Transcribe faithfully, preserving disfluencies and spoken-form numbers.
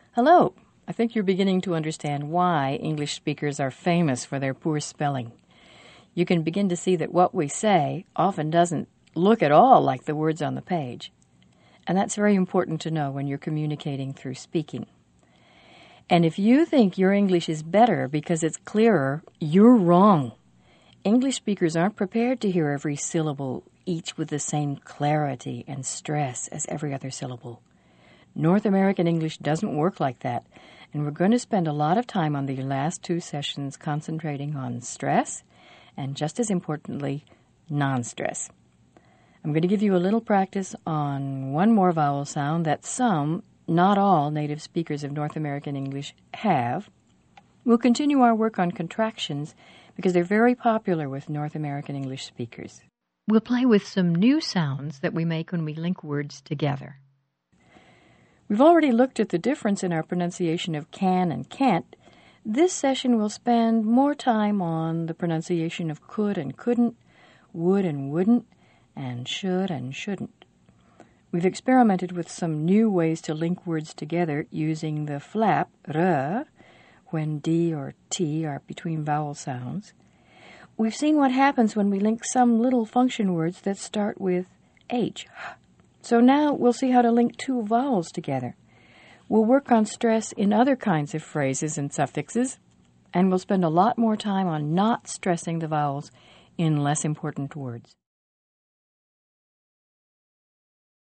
Hello. I think you're beginning to understand why English speakers are famous for their poor spelling. You can begin to see that what we say often doesn't look at all like the words on the page. And that's very important to know when you're communicating through speaking. And if you think your English is better because it's clearer, you're wrong. English speakers aren't prepared to hear every syllable, each with the same clarity and stress as every other syllable. North American English doesn't work like that, and we're going to spend a lot of time on the last two sessions concentrating on stress and, just as importantly, non-stress. I'm going to give you a little practice on one more vowel sound that some, not all, native speakers of North American English have. We'll continue our work on contractions because they're very popular with North American English speakers. We'll play with some new sounds that we make when we link words together. We've already looked at the difference in our pronunciation of can and can't. This session will spend more time on the pronunciation of could and couldn't, would and wouldn't, and should and shouldn't. We've experimented with some new ways to link words together using the flap, r, when D or T are between vowel sounds. We've seen what happens when we link some little function words that start with H. So now we'll see how to link two vowels together. We'll work on stress in other kinds of phrases and suffixes, and we'll spend a lot more time on not stressing the vowels in less important words.